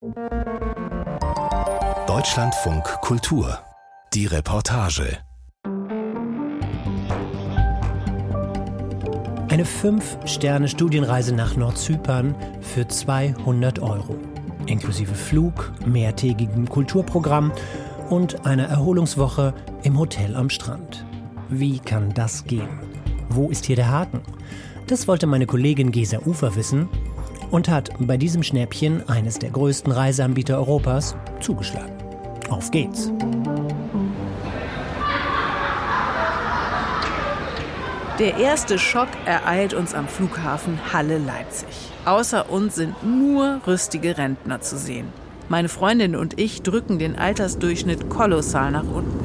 Deutschlandfunk Kultur. Die Reportage. Eine 5-Sterne-Studienreise nach Nordzypern für 200 €. Inklusive Flug, mehrtägigem Kulturprogramm und einer Erholungswoche im Hotel am Strand. Wie kann das gehen? Wo ist hier der Haken? Das wollte meine Kollegin Gesa Ufer wissen und hat bei diesem Schnäppchen eines der größten Reiseanbieter Europas zugeschlagen. Auf geht's! Der erste Schock ereilt uns am Flughafen Halle-Leipzig. Außer uns sind nur rüstige Rentner zu sehen. Meine Freundin und ich drücken den Altersdurchschnitt kolossal nach unten.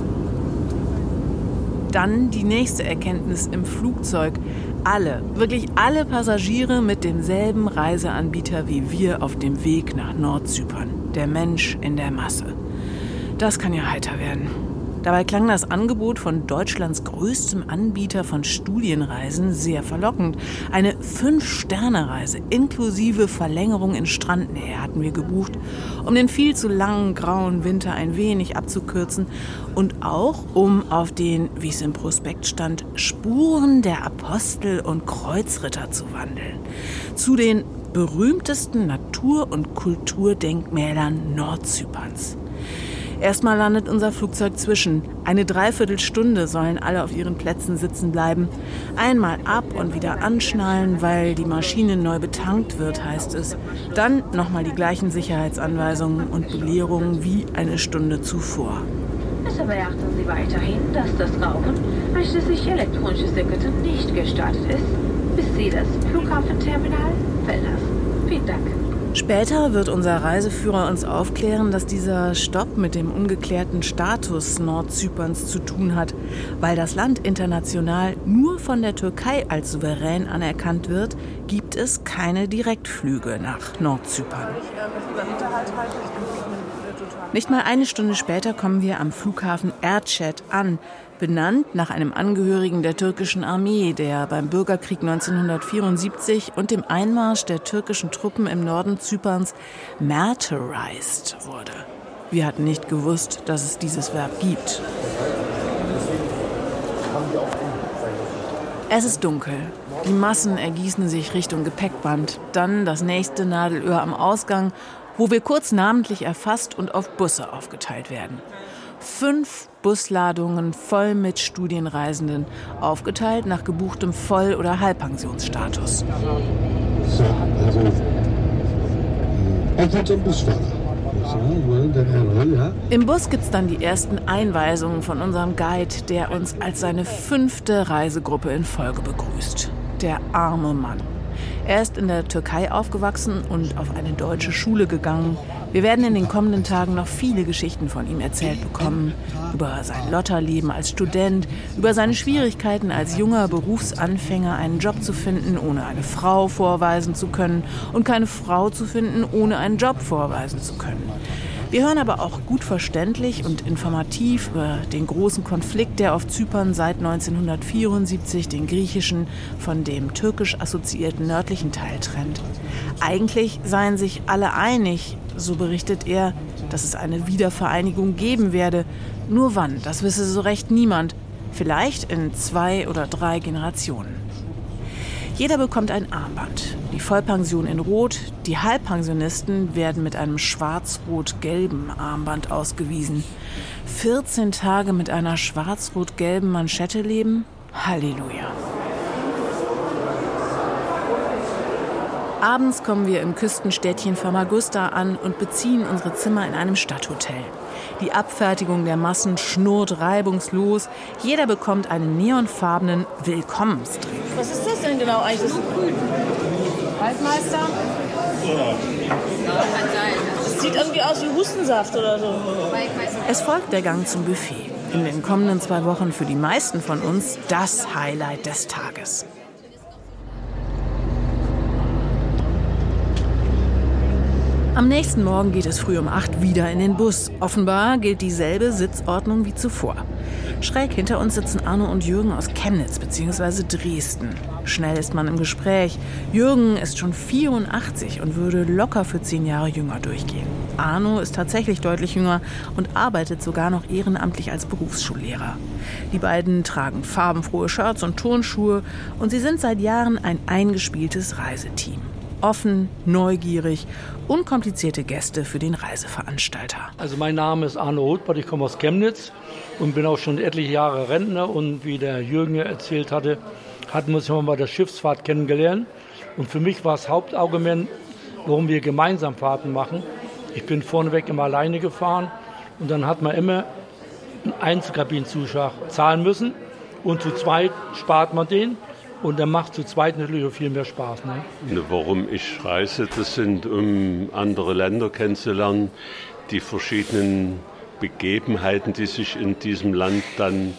Dann die nächste Erkenntnis im Flugzeug. Wirklich alle Passagiere mit demselben Reiseanbieter wie wir auf dem Weg nach Nordzypern. Der Mensch in der Masse. Das kann ja heiter werden. Dabei klang das Angebot von Deutschlands größtem Anbieter von Studienreisen sehr verlockend. Eine 5-Sterne-Reise inklusive Verlängerung in Strandnähe hatten wir gebucht, um den viel zu langen grauen Winter ein wenig abzukürzen und auch um auf den, wie es im Prospekt stand, Spuren der Apostel und Kreuzritter zu wandeln. Zu den berühmtesten Natur- und Kulturdenkmälern Nordzyperns. Erstmal landet unser Flugzeug zwischen. Eine Dreiviertelstunde sollen alle auf ihren Plätzen sitzen bleiben. Einmal ab und wieder anschnallen, weil die Maschine neu betankt wird, heißt es. Dann nochmal die gleichen Sicherheitsanweisungen und Belehrungen wie eine Stunde zuvor. Bitte beachten Sie weiterhin, dass das Rauchen einschließlich elektronisches Equipment nicht gestartet ist, bis Sie das Flughafenterminal verlassen. Vielen Dank. Später wird unser Reiseführer uns aufklären, dass dieser Stopp mit dem ungeklärten Status Nordzyperns zu tun hat, weil das Land international nur von der Türkei als souverän anerkannt wird, gibt es keine Direktflüge nach Nordzypern. Nicht mal eine Stunde später kommen wir am Flughafen Erciyes an, benannt nach einem Angehörigen der türkischen Armee, der beim Bürgerkrieg 1974 und dem Einmarsch der türkischen Truppen im Norden Zyperns martyrized wurde. Wir hatten nicht gewusst, dass es dieses Verb gibt. Es ist dunkel. Die Massen ergießen sich Richtung Gepäckband. Dann das nächste Nadelöhr am Ausgang, wo wir kurz namentlich erfasst und auf Busse aufgeteilt werden. 5 Busladungen voll mit Studienreisenden, aufgeteilt nach gebuchtem Voll- oder Halbpensionsstatus. So, also auch jetzt im Busfahrer. Im Bus gibt's dann die ersten Einweisungen von unserem Guide, der uns als seine 5. Reisegruppe in Folge begrüßt. Der arme Mann. Er ist in der Türkei aufgewachsen und auf eine deutsche Schule gegangen. Wir werden in den kommenden Tagen noch viele Geschichten von ihm erzählt bekommen. Über sein Lotterleben als Student, über seine Schwierigkeiten als junger Berufsanfänger einen Job zu finden, ohne eine Frau vorweisen zu können und keine Frau zu finden, ohne einen Job vorweisen zu können. Wir hören aber auch gut verständlich und informativ über den großen Konflikt, der auf Zypern seit 1974 den griechischen von dem türkisch assoziierten nördlichen Teil trennt. Eigentlich seien sich alle einig, so berichtet er, dass es eine Wiedervereinigung geben werde. Nur wann, das wisse so recht niemand. Vielleicht in 2 oder 3 Generationen. Jeder bekommt ein Armband. Die Vollpension in Rot, die Halbpensionisten werden mit einem schwarz-rot-gelben Armband ausgewiesen. 14 Tage mit einer schwarz-rot-gelben Manschette leben? Halleluja. Abends kommen wir im Küstenstädtchen Famagusta an und beziehen unsere Zimmer in einem Stadthotel. Die Abfertigung der Massen schnurrt reibungslos. Jeder bekommt einen neonfarbenen Willkommensdrink. Was ist das denn genau eigentlich? Waldmeister? Das sieht irgendwie aus wie Hustensaft oder so. Es folgt der Gang zum Buffet. In den kommenden 2 Wochen für die meisten von uns das Highlight des Tages. Am nächsten Morgen geht es früh um 8 wieder in den Bus. Offenbar gilt dieselbe Sitzordnung wie zuvor. Schräg hinter uns sitzen Arno und Jürgen aus Chemnitz bzw. Dresden. Schnell ist man im Gespräch. Jürgen ist schon 84 und würde locker für 10 Jahre jünger durchgehen. Arno ist tatsächlich deutlich jünger und arbeitet sogar noch ehrenamtlich als Berufsschullehrer. Die beiden tragen farbenfrohe Shirts und Turnschuhe und sie sind seit Jahren ein eingespieltes Reiseteam. Offen, neugierig, unkomplizierte Gäste für den Reiseveranstalter. Also mein Name ist Arno Rothbart, ich komme aus Chemnitz und bin auch schon etliche Jahre Rentner. Und wie der Jürgen ja erzählt hatte, hatten wir uns mal bei der Schiffsfahrt kennengelernt. Und für mich war das Hauptargument, warum wir gemeinsam Fahrten machen. Ich bin vorneweg immer alleine gefahren und dann hat man immer einen Einzelkabinenzuschlag zahlen müssen. Und zu zweit spart man den. Und dann macht zu zweit natürlich auch viel mehr Spaß. Ne? Warum ich reise, das sind, um andere Länder kennenzulernen, die verschiedenen Begebenheiten, die sich in diesem Land dann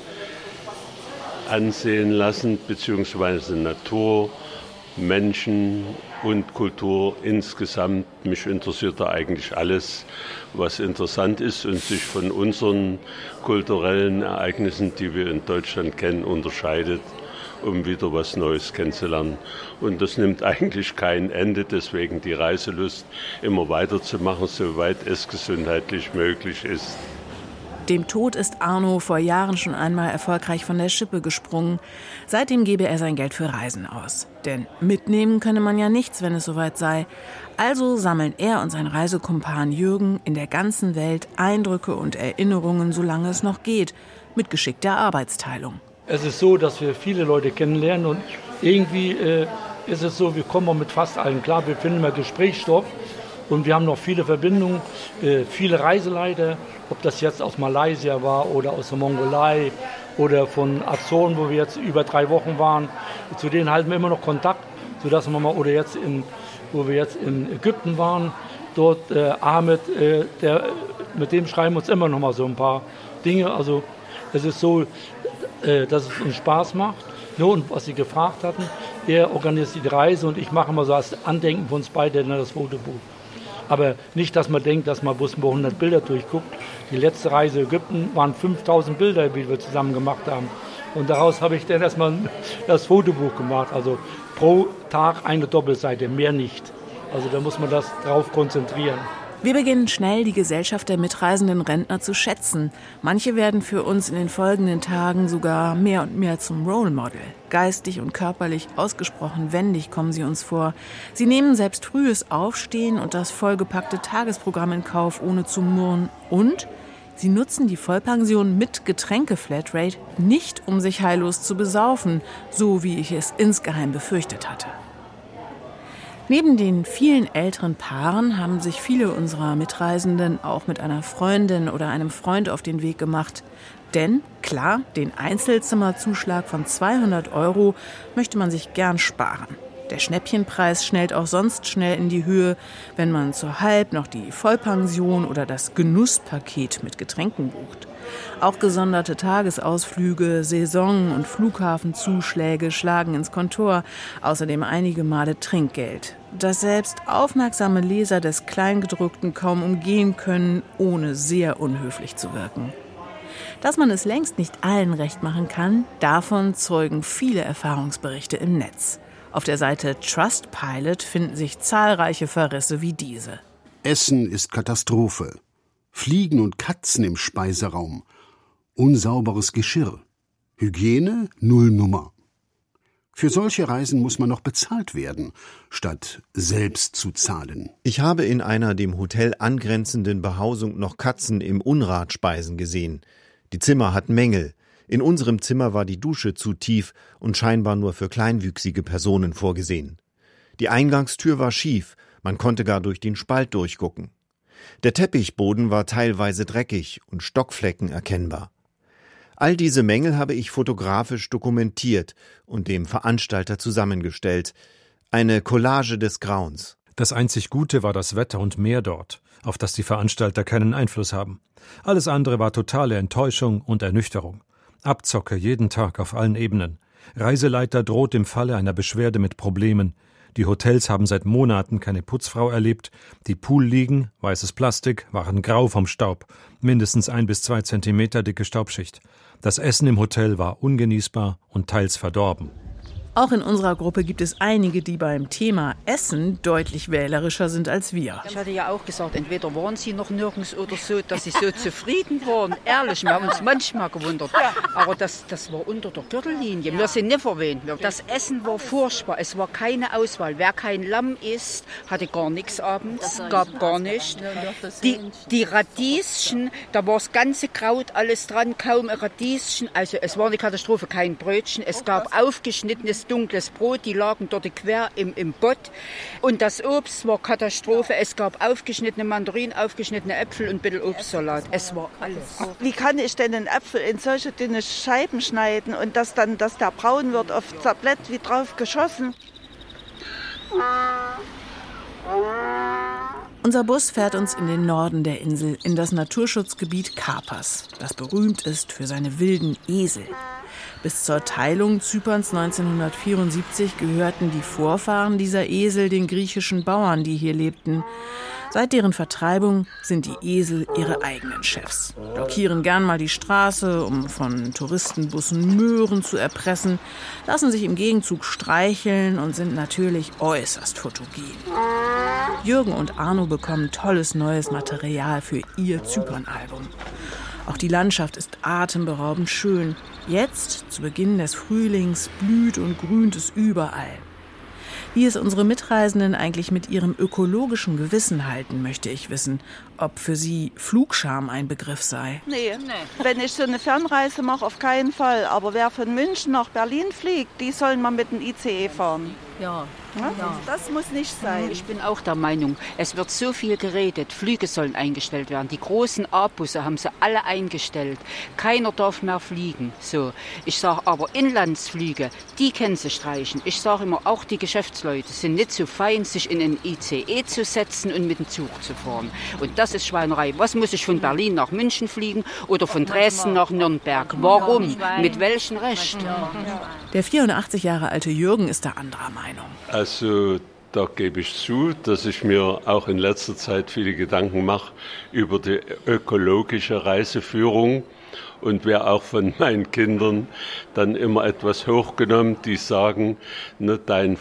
ansehen lassen, beziehungsweise Natur, Menschen und Kultur insgesamt. Mich interessiert da eigentlich alles, was interessant ist und sich von unseren kulturellen Ereignissen, die wir in Deutschland kennen, unterscheidet, um wieder was Neues kennenzulernen. Und das nimmt eigentlich kein Ende, deswegen die Reiselust immer weiterzumachen, soweit es gesundheitlich möglich ist. Dem Tod ist Arno vor Jahren schon einmal erfolgreich von der Schippe gesprungen. Seitdem gebe er sein Geld für Reisen aus. Denn mitnehmen könne man ja nichts, wenn es soweit sei. Also sammeln er und sein Reisekumpan Jürgen in der ganzen Welt Eindrücke und Erinnerungen, solange es noch geht, mit geschickter Arbeitsteilung. Es ist so, dass wir viele Leute kennenlernen und irgendwie ist es so, wir kommen auch mit fast allen klar, wir finden immer Gesprächsstoff und wir haben noch viele Verbindungen, viele Reiseleiter, ob das jetzt aus Malaysia war oder aus der Mongolei oder von Azoren, wo wir jetzt über 3 Wochen waren, zu denen halten wir immer noch Kontakt, sodass wir mal, oder jetzt wo wir jetzt in Ägypten waren, dort Ahmed, mit dem schreiben wir uns immer noch mal so ein paar Dinge, also es ist so, dass es uns Spaß macht. Nur, und was Sie gefragt hatten, er organisiert die Reise und ich mache immer so als Andenken für uns beide das Fotobuch. Aber nicht, dass man denkt, dass man bloß über 100 Bilder durchguckt. Die letzte Reise Ägypten waren 5000 Bilder, die wir zusammen gemacht haben. Und daraus habe ich dann erstmal das Fotobuch gemacht. Also pro Tag eine Doppelseite, mehr nicht. Also da muss man das drauf konzentrieren. Wir beginnen schnell, die Gesellschaft der mitreisenden Rentner zu schätzen. Manche werden für uns in den folgenden Tagen sogar mehr und mehr zum Role Model. Geistig und körperlich ausgesprochen wendig kommen sie uns vor. Sie nehmen selbst frühes Aufstehen und das vollgepackte Tagesprogramm in Kauf, ohne zu murren. Und sie nutzen die Vollpension mit Getränke-Flatrate nicht, um sich heillos zu besaufen, so wie ich es insgeheim befürchtet hatte. Neben den vielen älteren Paaren haben sich viele unserer Mitreisenden auch mit einer Freundin oder einem Freund auf den Weg gemacht. Denn, klar, den Einzelzimmerzuschlag von 200 € möchte man sich gern sparen. Der Schnäppchenpreis schnellt auch sonst schnell in die Höhe, wenn man zur Halb noch die Vollpension oder das Genusspaket mit Getränken bucht. Auch gesonderte Tagesausflüge, Saison- und Flughafenzuschläge schlagen ins Kontor, außerdem einige Male Trinkgeld, das selbst aufmerksame Leser des Kleingedruckten kaum umgehen können, ohne sehr unhöflich zu wirken. Dass man es längst nicht allen recht machen kann, davon zeugen viele Erfahrungsberichte im Netz. Auf der Seite Trustpilot finden sich zahlreiche Verrisse wie diese. Essen ist Katastrophe. Fliegen und Katzen im Speiseraum. Unsauberes Geschirr. Hygiene, Nullnummer. Für solche Reisen muss man noch bezahlt werden, statt selbst zu zahlen. Ich habe in einer dem Hotel angrenzenden Behausung noch Katzen im Unrat speisen gesehen. Die Zimmer hatten Mängel. In unserem Zimmer war die Dusche zu tief und scheinbar nur für kleinwüchsige Personen vorgesehen. Die Eingangstür war schief, man konnte gar durch den Spalt durchgucken. Der Teppichboden war teilweise dreckig und Stockflecken erkennbar. All diese Mängel habe ich fotografisch dokumentiert und dem Veranstalter zusammengestellt. Eine Collage des Grauens. Das einzig Gute war das Wetter und Meer dort, auf das die Veranstalter keinen Einfluss haben. Alles andere war totale Enttäuschung und Ernüchterung. Abzocke jeden Tag auf allen Ebenen. Reiseleiter droht im Falle einer Beschwerde mit Problemen. Die Hotels haben seit Monaten keine Putzfrau erlebt. Die Poolliegen, weißes Plastik, waren grau vom Staub. Mindestens 1 bis 2 Zentimeter dicke Staubschicht. Das Essen im Hotel war ungenießbar und teils verdorben. Auch in unserer Gruppe gibt es einige, die beim Thema Essen deutlich wählerischer sind als wir. Ich hatte ja auch gesagt, entweder waren sie noch nirgends oder so, dass sie so zufrieden waren. Ehrlich, wir haben uns manchmal gewundert. Aber das war unter der Gürtellinie. Wir sind nicht verwöhnt. Das Essen war furchtbar. Es war keine Auswahl. Wer kein Lamm isst, hatte gar nichts abends. Es gab gar nichts. Die Radieschen, da war das ganze Kraut alles dran, kaum ein Radieschen. Also es war eine Katastrophe, kein Brötchen. Es gab aufgeschnittenes dunkles Brot, die lagen dort quer im Bott. Und das Obst war Katastrophe. Es gab aufgeschnittene Mandarinen, aufgeschnittene Äpfel und ein bisschen Obstsalat. Es war alles. Wie kann ich denn einen Apfel in solche dünne Scheiben schneiden und dass der braun wird, auf Tablett wie drauf geschossen? Unser Bus fährt uns in den Norden der Insel, in das Naturschutzgebiet Karpas, das berühmt ist für seine wilden Esel. Bis zur Teilung Zyperns 1974 gehörten die Vorfahren dieser Esel den griechischen Bauern, die hier lebten. Seit deren Vertreibung sind die Esel ihre eigenen Chefs, blockieren gern mal die Straße, um von Touristenbussen Möhren zu erpressen, lassen sich im Gegenzug streicheln und sind natürlich äußerst fotogen. Jürgen und Arno bekommen tolles neues Material für ihr Zypern-Album. Auch die Landschaft ist atemberaubend schön. Jetzt, zu Beginn des Frühlings, blüht und grünt es überall. Wie es unsere Mitreisenden eigentlich mit ihrem ökologischen Gewissen halten, möchte ich wissen. Ob für sie Flugscham ein Begriff sei. Nee. Wenn ich so eine Fernreise mache, auf keinen Fall. Aber wer von München nach Berlin fliegt, die sollen mal mit dem ICE fahren. Ja. Das muss nicht sein. Ich bin auch der Meinung, es wird so viel geredet, Flüge sollen eingestellt werden. Die großen A-Busse haben sie alle eingestellt. Keiner darf mehr fliegen. So. Ich sage aber, Inlandsflüge, die können sie streichen. Ich sage immer, auch die Geschäftsleute sind nicht so fein, sich in einen ICE zu setzen und mit dem Zug zu fahren. Und das ist Schweinerei. Was muss ich von Berlin nach München fliegen oder von Dresden nach Nürnberg? Warum? Mit welchem Recht? Der 84 Jahre alte Jürgen ist da anderer Meinung. Also da gebe ich zu, dass ich mir auch in letzter Zeit viele Gedanken mache über die ökologische Reiseführung und werde auch von meinen Kindern dann immer etwas hochgenommen, die sagen, ne, dein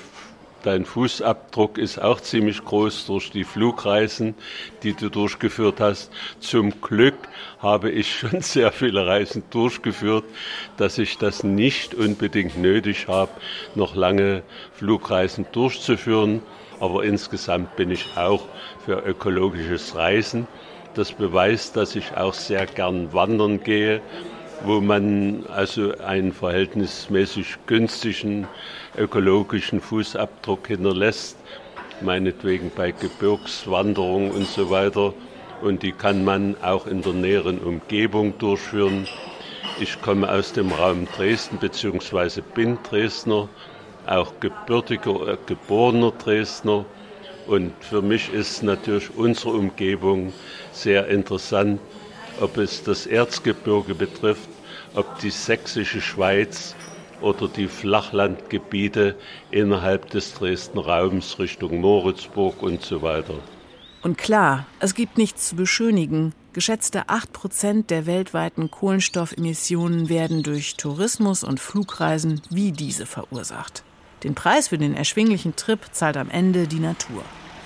Fußabdruck ist auch ziemlich groß durch die Flugreisen, die du durchgeführt hast. Zum Glück habe ich schon sehr viele Reisen durchgeführt, dass ich das nicht unbedingt nötig habe, noch lange Flugreisen durchzuführen. Aber insgesamt bin ich auch für ökologisches Reisen. Das beweist, dass ich auch sehr gern wandern gehe, wo man also einen verhältnismäßig günstigen ökologischen Fußabdruck hinterlässt, meinetwegen bei Gebirgswanderung und so weiter. Und die kann man auch in der näheren Umgebung durchführen. Ich komme aus dem Raum Dresden bzw. bin Dresdner, auch gebürtiger, geborener Dresdner. Und für mich ist natürlich unsere Umgebung sehr interessant, ob es das Erzgebirge betrifft, ob die sächsische Schweiz oder die Flachlandgebiete innerhalb des Dresdner Raums Richtung Moritzburg und so weiter. Und klar, es gibt nichts zu beschönigen. Geschätzte 8% der weltweiten Kohlenstoffemissionen werden durch Tourismus und Flugreisen wie diese verursacht. Den Preis für den erschwinglichen Trip zahlt am Ende die Natur.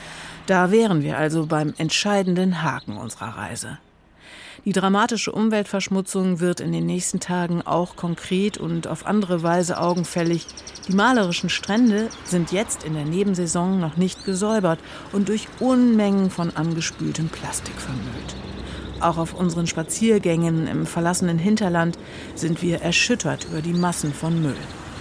Da wären wir also beim entscheidenden Haken unserer Reise. Die dramatische Umweltverschmutzung wird in den nächsten Tagen auch konkret und auf andere Weise augenfällig. Die malerischen Strände sind jetzt in der Nebensaison noch nicht gesäubert und durch Unmengen von angespültem Plastik vermüllt. Auch auf unseren Spaziergängen im verlassenen Hinterland sind wir erschüttert über die Massen von Müll.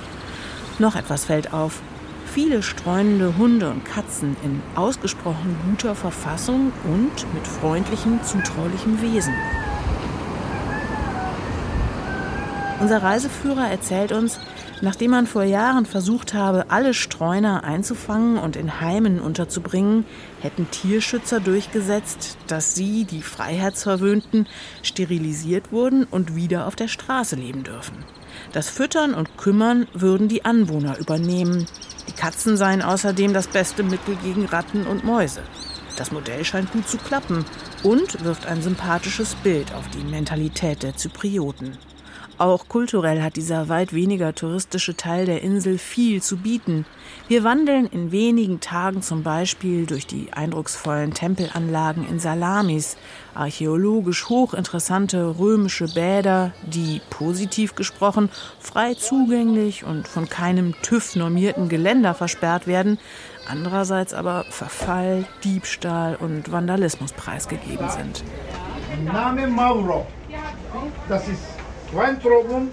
Noch etwas fällt auf. Viele streunende Hunde und Katzen in ausgesprochen guter Verfassung und mit freundlichem, zutraulichem Wesen. Unser Reiseführer erzählt uns, nachdem man vor Jahren versucht habe, alle Streuner einzufangen und in Heimen unterzubringen, hätten Tierschützer durchgesetzt, dass sie, die Freiheitsverwöhnten, sterilisiert wurden und wieder auf der Straße leben dürfen. Das Füttern und Kümmern würden die Anwohner übernehmen. Die Katzen seien außerdem das beste Mittel gegen Ratten und Mäuse. Das Modell scheint gut zu klappen und wirft ein sympathisches Bild auf die Mentalität der Zyprioten. Auch kulturell hat dieser weit weniger touristische Teil der Insel viel zu bieten. Wir wandeln in wenigen Tagen zum Beispiel durch die eindrucksvollen Tempelanlagen in Salamis, archäologisch hochinteressante römische Bäder, die, positiv gesprochen, frei zugänglich und von keinem TÜV-normierten Geländer versperrt werden, andererseits aber Verfall, Diebstahl und Vandalismus preisgegeben sind. Name Mauro. Das ist Weintrauben,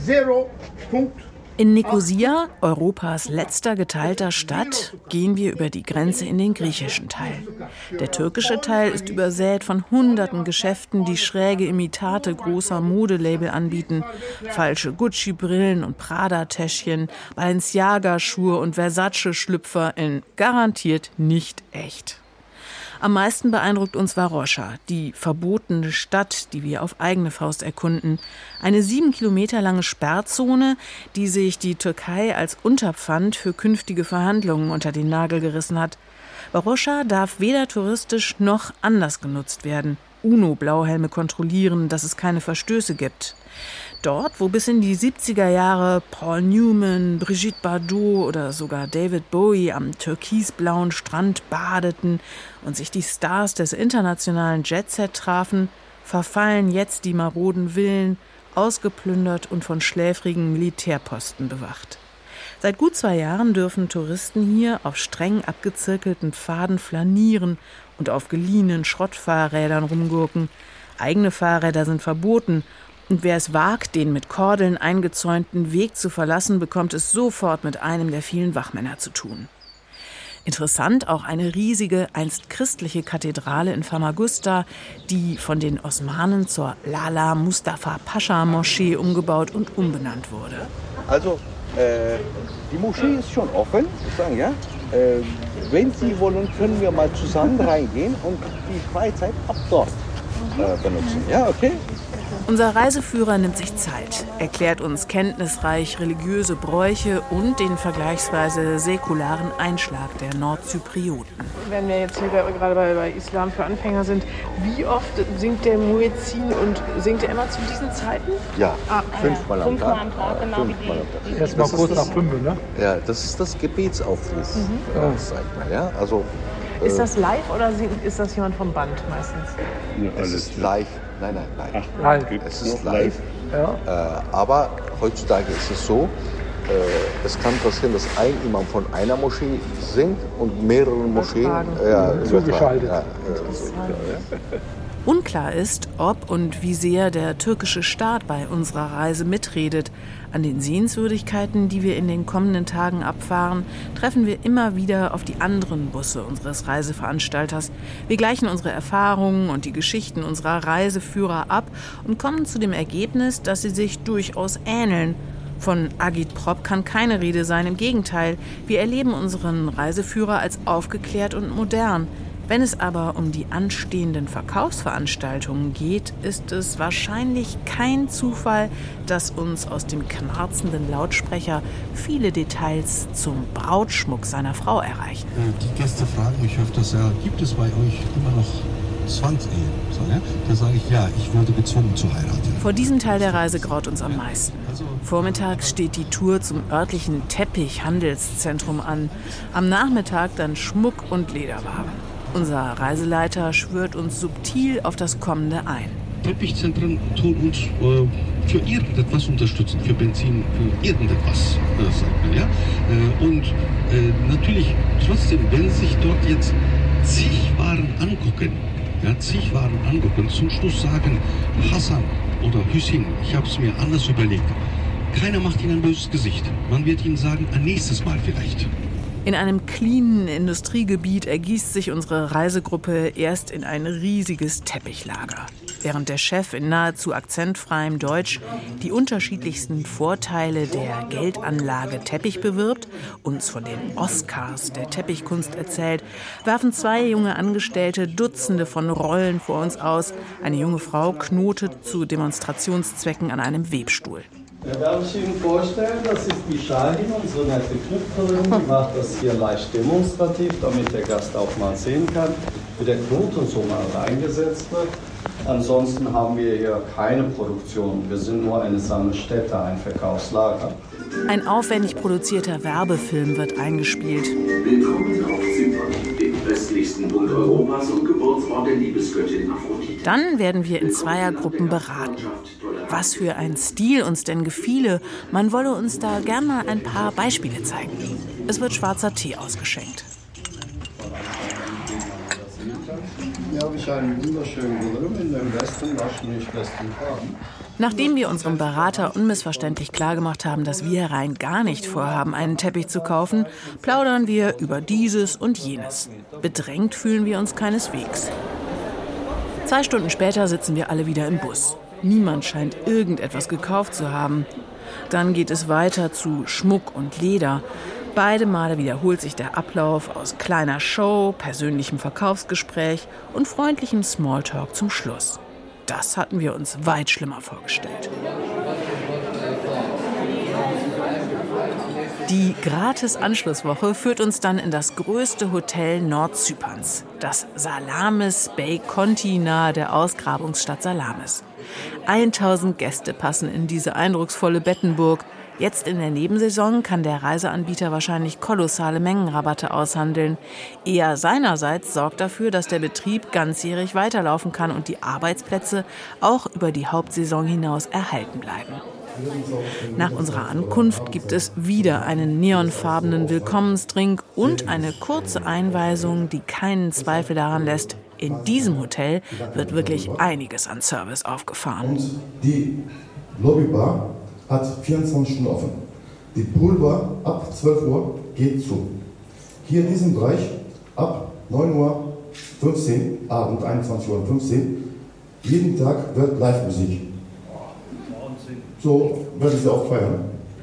0 Punkt. In Nikosia, Europas letzter geteilter Stadt, gehen wir über die Grenze in den griechischen Teil. Der türkische Teil ist übersät von hunderten Geschäften, die schräge Imitate großer Modelabel anbieten. Falsche Gucci-Brillen und Prada-Täschchen, Balenciaga-Schuhe und Versace-Schlüpfer in garantiert nicht echt. Am meisten beeindruckt uns Varosha, die verbotene Stadt, die wir auf eigene Faust erkunden. Eine 7 Kilometer lange Sperrzone, die sich die Türkei als Unterpfand für künftige Verhandlungen unter den Nagel gerissen hat. Varosha darf weder touristisch noch anders genutzt werden. UNO-Blauhelme kontrollieren, dass es keine Verstöße gibt. Dort, wo bis in die 70er Jahre Paul Newman, Brigitte Bardot oder sogar David Bowie am türkisblauen Strand badeten und sich die Stars des internationalen Jetset trafen, verfallen jetzt die maroden Villen, ausgeplündert und von schläfrigen Militärposten bewacht. Seit gut 2 Jahren dürfen Touristen hier auf streng abgezirkelten Pfaden flanieren und auf geliehenen Schrottfahrrädern rumgurken. Eigene Fahrräder sind verboten. Und wer es wagt, den mit Kordeln eingezäunten Weg zu verlassen, bekommt es sofort mit einem der vielen Wachmänner zu tun. Interessant auch eine riesige, einst christliche Kathedrale in Famagusta, die von den Osmanen zur Lala Mustafa Pascha Moschee umgebaut und umbenannt wurde. Also, die Moschee ist schon offen, sozusagen, ja. Wenn Sie wollen, können wir mal zusammen reingehen und die Freizeit ab dort benutzen. Ja, okay? Unser Reiseführer nimmt sich Zeit, erklärt uns kenntnisreich religiöse Bräuche und den vergleichsweise säkularen Einschlag der Nordzyprioten. Wenn wir jetzt hier gerade bei Islam für Anfänger sind, wie oft singt der Muezzin und singt er immer zu diesen Zeiten? Ja, 5-mal am Tag. Genau wie Erstmal kurz nach 5, ne? Ja, das ist das Gebetsaufruf, sagt man, ja. Also, ist das live oder ist das jemand vom Band meistens? Es ist live. Nein. Live. Es ist live. Ja. Aber heutzutage ist es so, es kann passieren, dass ein Imam von einer Moschee singt und mehrere Moscheen zugeschaltet. Unklar ist, ob und wie sehr der türkische Staat bei unserer Reise mitredet. An den Sehenswürdigkeiten, die wir in den kommenden Tagen abfahren, treffen wir immer wieder auf die anderen Busse unseres Reiseveranstalters. Wir gleichen unsere Erfahrungen und die Geschichten unserer Reiseführer ab und kommen zu dem Ergebnis, dass sie sich durchaus ähneln. Von Agitprop kann keine Rede sein, im Gegenteil. Wir erleben unseren Reiseführer als aufgeklärt und modern. Wenn es aber um die anstehenden Verkaufsveranstaltungen geht, ist es wahrscheinlich kein Zufall, dass uns aus dem knarzenden Lautsprecher viele Details zum Brautschmuck seiner Frau erreichen. Die Gäste fragen mich öfters, gibt es bei euch immer noch Zwangsehen? So, ja? Da sage ich, ja, ich wurde gezwungen zu heiraten. Vor diesem Teil der Reise graut uns am meisten. Vormittags steht die Tour zum örtlichen Teppichhandelszentrum an. Am Nachmittag dann Schmuck und Lederwaren. Unser Reiseleiter schwört uns subtil auf das Kommende ein. Teppichzentren tun uns für irgendetwas unterstützen, für Benzin, für irgendetwas, sagt man, ja. Und natürlich trotzdem, wenn sich dort jetzt zig Waren angucken, zum Schluss sagen, Hassan oder Hüseyin, ich habe es mir anders überlegt. Keiner macht ihnen ein böses Gesicht. Man wird ihnen sagen, ein nächstes Mal vielleicht. In einem cleanen Industriegebiet ergießt sich unsere Reisegruppe erst in ein riesiges Teppichlager. Während der Chef in nahezu akzentfreiem Deutsch die unterschiedlichsten Vorteile der Geldanlage Teppich bewirbt, uns von den Oscars der Teppichkunst erzählt, werfen 2 junge Angestellte Dutzende von Rollen vor uns aus. Eine junge Frau knotet zu Demonstrationszwecken an einem Webstuhl. Ja, darf ich Ihnen vorstellen, das ist die Shahin, unsere nette Knüpferin, die macht das hier leicht demonstrativ, damit der Gast auch mal sehen kann, wie der Knoten so mal reingesetzt wird. Ansonsten haben wir hier keine Produktion, wir sind nur eine Sammelstätte, ein Verkaufslager. Ein aufwendig produzierter Werbefilm wird eingespielt. Willkommen auf Zypern, dem östlichsten Punkt Europas und Geburtsort der Liebesgöttin Aphrodite. Dann werden wir in Zweiergruppen beraten. Was für ein Stil uns denn gefiele, man wolle uns da gern mal ein paar Beispiele zeigen. Es wird schwarzer Tee ausgeschenkt. Hier habe ich einen wunderschönen Grill in dem besten besten Farben. Nachdem wir unserem Berater unmissverständlich klargemacht haben, dass wir rein gar nicht vorhaben, einen Teppich zu kaufen, plaudern wir über dieses und jenes. Bedrängt fühlen wir uns keineswegs. 2 Stunden später sitzen wir alle wieder im Bus. Niemand scheint irgendetwas gekauft zu haben. Dann geht es weiter zu Schmuck und Leder. Beide Male wiederholt sich der Ablauf aus kleiner Show, persönlichem Verkaufsgespräch und freundlichem Smalltalk zum Schluss. Das hatten wir uns weit schlimmer vorgestellt. Die Gratis-Anschlusswoche führt uns dann in das größte Hotel Nordzyperns, das Salamis Bay Conti nahe der Ausgrabungsstadt Salamis. 1000 Gäste passen in diese eindrucksvolle Bettenburg. Jetzt in der Nebensaison kann der Reiseanbieter wahrscheinlich kolossale Mengenrabatte aushandeln. Er seinerseits sorgt dafür, dass der Betrieb ganzjährig weiterlaufen kann und die Arbeitsplätze auch über die Hauptsaison hinaus erhalten bleiben. Nach unserer Ankunft gibt es wieder einen neonfarbenen Willkommensdrink und eine kurze Einweisung, die keinen Zweifel daran lässt, in diesem Hotel wird wirklich einiges an Service aufgefahren. Und die Lobbybar hat 24 Stunden offen. Die Poolbar ab 12 Uhr geht zu. Hier in diesem Bereich ab 9:15 Uhr, Abend 21:15 Uhr, jeden Tag wird Live-Musik. So werden Sie auch feiern.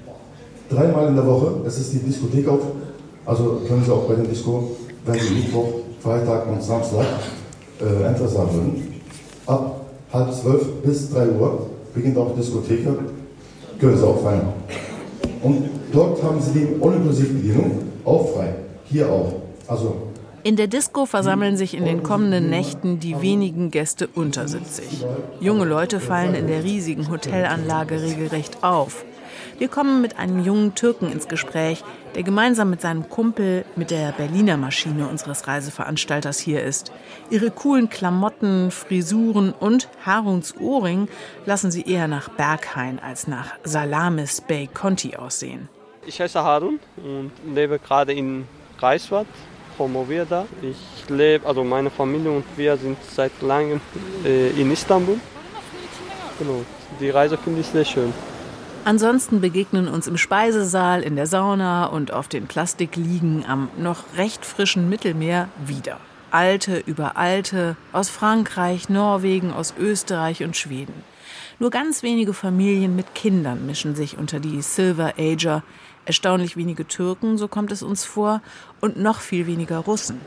3-mal in der Woche, es ist die Diskothek auf, also können Sie auch bei der Disco, wenn Sie Mittwoch, Freitag und Samstag Interesse haben würden. Ab 11:30 bis 3 Uhr beginnt auch die Diskothek, können Sie auch feiern. Und dort haben Sie die All-Inclusive-Bedienung auch frei, hier auch. Also in der Disco versammeln sich in den kommenden Nächten die wenigen Gäste unter 70. Junge Leute fallen in der riesigen Hotelanlage regelrecht auf. Wir kommen mit einem jungen Türken ins Gespräch, der gemeinsam mit seinem Kumpel mit der Berliner Maschine unseres Reiseveranstalters hier ist. Ihre coolen Klamotten, Frisuren und Harungs-Ohrring lassen sie eher nach Berghain als nach Salamis Bay Conti aussehen. Ich heiße Harun und lebe gerade in Greifswald. Promoviert da. Ich lebe, also meine Familie und wir sind seit langem in Istanbul. Genau. Die Reise finde ich sehr schön. Ansonsten begegnen uns im Speisesaal, in der Sauna und auf den Plastikliegen am noch recht frischen Mittelmeer wieder. Alte über Alte aus Frankreich, Norwegen, aus Österreich und Schweden. Nur ganz wenige Familien mit Kindern mischen sich unter die Silver Ager. Erstaunlich wenige Türken, so kommt es uns vor, und noch viel weniger Russen.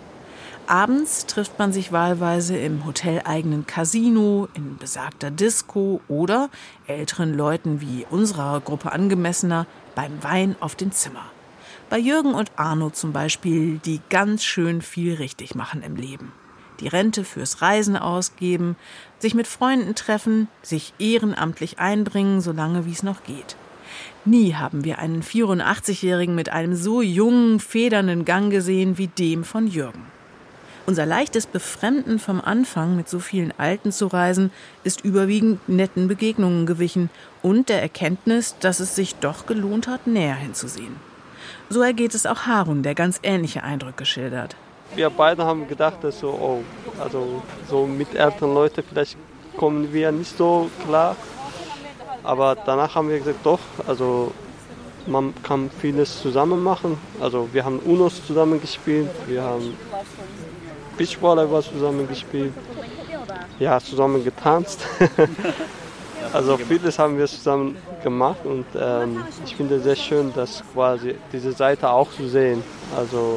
Abends trifft man sich wahlweise im hoteleigenen Casino, in besagter Disco oder, älteren Leuten wie unserer Gruppe angemessener, beim Wein auf dem Zimmer. Bei Jürgen und Arno zum Beispiel, die ganz schön viel richtig machen im Leben. Die Rente fürs Reisen ausgeben, sich mit Freunden treffen, sich ehrenamtlich einbringen, solange wie es noch geht. Nie haben wir einen 84-Jährigen mit einem so jungen, federnden Gang gesehen wie dem von Jürgen. Unser leichtes Befremden vom Anfang, mit so vielen Alten zu reisen, ist überwiegend netten Begegnungen gewichen und der Erkenntnis, dass es sich doch gelohnt hat, näher hinzusehen. So ergeht es auch Harun, der ganz ähnliche Eindrücke schildert. Wir beide haben gedacht, dass so mit älteren Leuten vielleicht kommen wir nicht so klar. Aber danach haben wir gesagt, doch, also man kann vieles zusammen machen. Also wir haben Unos zusammen gespielt, wir haben Beachvolleyball zusammen gespielt, ja, zusammen getanzt. Also vieles haben wir zusammen gemacht und ich finde es sehr schön, dass quasi diese Seite auch zu sehen. Also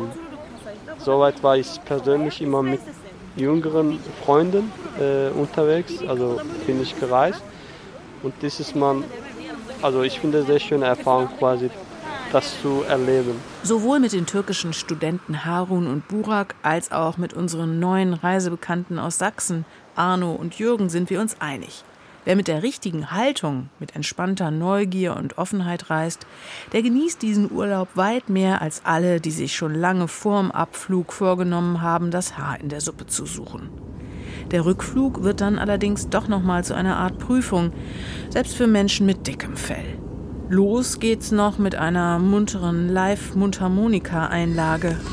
soweit war ich persönlich immer mit jüngeren Freunden unterwegs, also bin ich gereist. Und dieses Mal also ich finde, sehr schöne Erfahrung quasi, das zu erleben. Sowohl mit den türkischen Studenten Harun und Burak als auch mit unseren neuen Reisebekannten aus Sachsen, Arno und Jürgen, sind wir uns einig. Wer mit der richtigen Haltung, mit entspannter Neugier und Offenheit reist, der genießt diesen Urlaub weit mehr als alle, die sich schon lange vorm Abflug vorgenommen haben, das Haar in der Suppe zu suchen. Der Rückflug wird dann allerdings doch noch mal zu einer Art Prüfung, selbst für Menschen mit dickem Fell. Los geht's noch mit einer munteren Live-Mundharmonika-Einlage.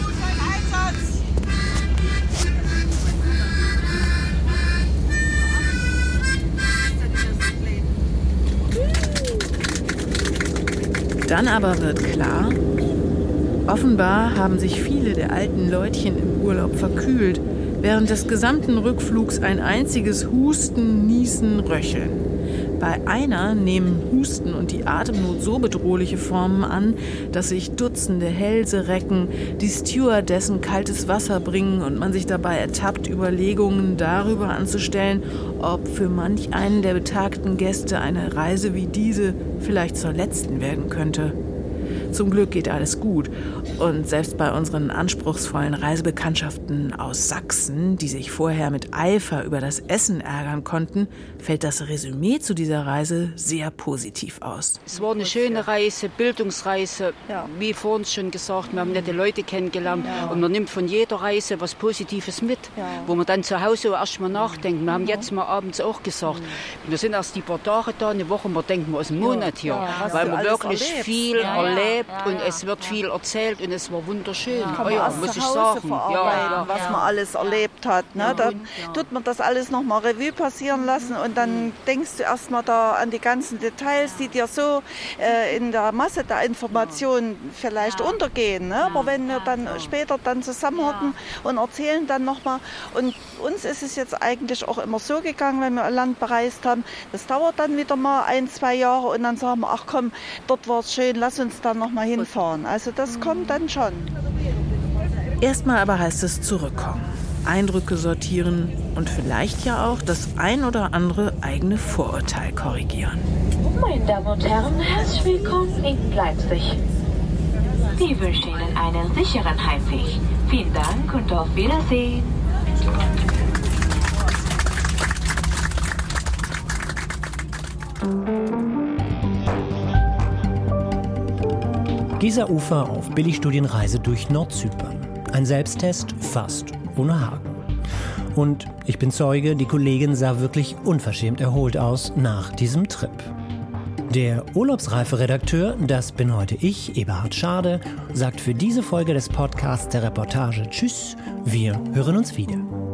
Dann aber wird klar, offenbar haben sich viele der alten Leutchen im Urlaub verkühlt, während des gesamten Rückflugs ein einziges Husten, Niesen, Röcheln. Bei einer nehmen Husten und die Atemnot so bedrohliche Formen an, dass sich Dutzende Hälse recken, die Stewardessen kaltes Wasser bringen und man sich dabei ertappt, Überlegungen darüber anzustellen, ob für manch einen der betagten Gäste eine Reise wie diese vielleicht zur letzten werden könnte. Zum Glück geht alles gut. Und selbst bei unseren anspruchsvollen Reisebekanntschaften aus Sachsen, die sich vorher mit Eifer über das Essen ärgern konnten, fällt das Resümee zu dieser Reise sehr positiv aus. Es war eine schöne Reise, Bildungsreise. Wie vorhin schon gesagt, wir haben nette Leute kennengelernt. Und man nimmt von jeder Reise was Positives mit, wo man dann zu Hause erst mal nachdenkt. Wir haben jetzt mal abends auch gesagt, wir sind erst die paar Tage da, eine Woche, man denkt, man ist einen Monat hier. Weil man wirklich viel erlebt und es wird viel erzählt und es war wunderschön. Kann man muss ich sagen. Was man alles erlebt hat. Ne? Dann tut man das alles noch mal Revue passieren lassen und dann denkst du erst mal da an die ganzen Details, die dir so in der Masse der Informationen vielleicht untergehen. Ne? Aber wenn wir dann später dann zusammenhocken und erzählen dann noch mal. Und uns ist es jetzt eigentlich auch immer so gegangen, wenn wir ein Land bereist haben. Das dauert dann wieder mal 1-2 Jahre und dann sagen wir, ach komm, dort war es schön, lass uns dann noch mal hinfahren. Also das kommt dann schon. Erstmal aber heißt es zurückkommen, Eindrücke sortieren und vielleicht ja auch das ein oder andere eigene Vorurteil korrigieren. Meine Damen und Herren, herzlich willkommen in Leipzig. Wir wünschen Ihnen einen sicheren Heimweg. Vielen Dank und auf Wiedersehen. Giza-Ufer auf Billigstudienreise durch Nordzypern. Ein Selbsttest fast ohne Haken. Und ich bin Zeuge, die Kollegin sah wirklich unverschämt erholt aus nach diesem Trip. Der Urlaubsreife-Redakteur, das bin heute ich, Eberhard Schade, sagt für diese Folge des Podcasts der Reportage Tschüss, wir hören uns wieder.